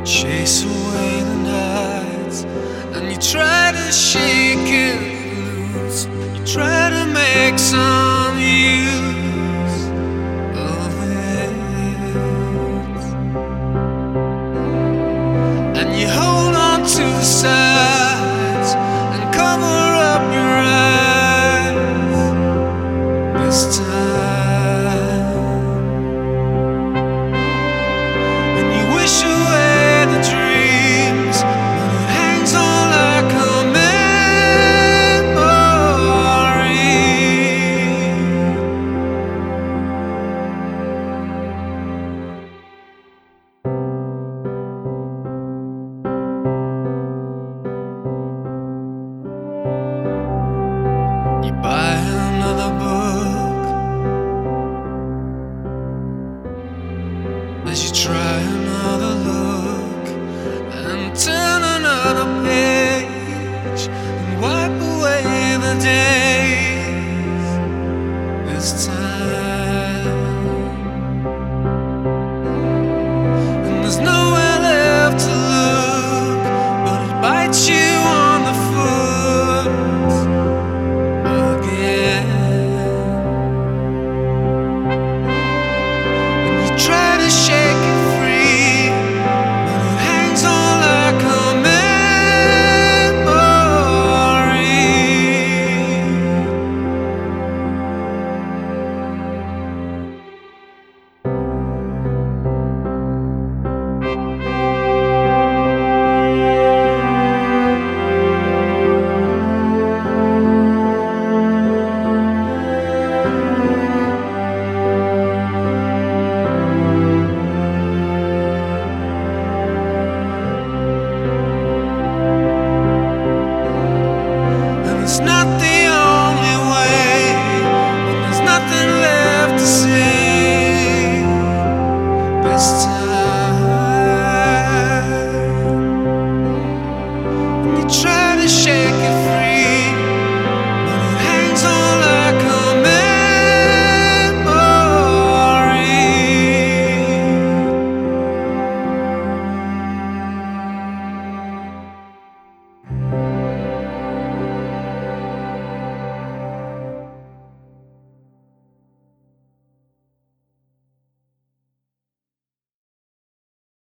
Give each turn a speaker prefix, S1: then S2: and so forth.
S1: Chase away the nights, and you try to shake it loose. You try to make some use of it, and you hold on to the sides and cover up your eyes this time, and you wish away the dreams, but it hangs on like a memory. You buy another book as you try another look and turn another page and wipe away the days this time. And there's nowhere left to look, but it bites you on the foot again. And you try to shake it free, but it hangs on like a memory. And it's not the only way, when there's nothing left to say this time.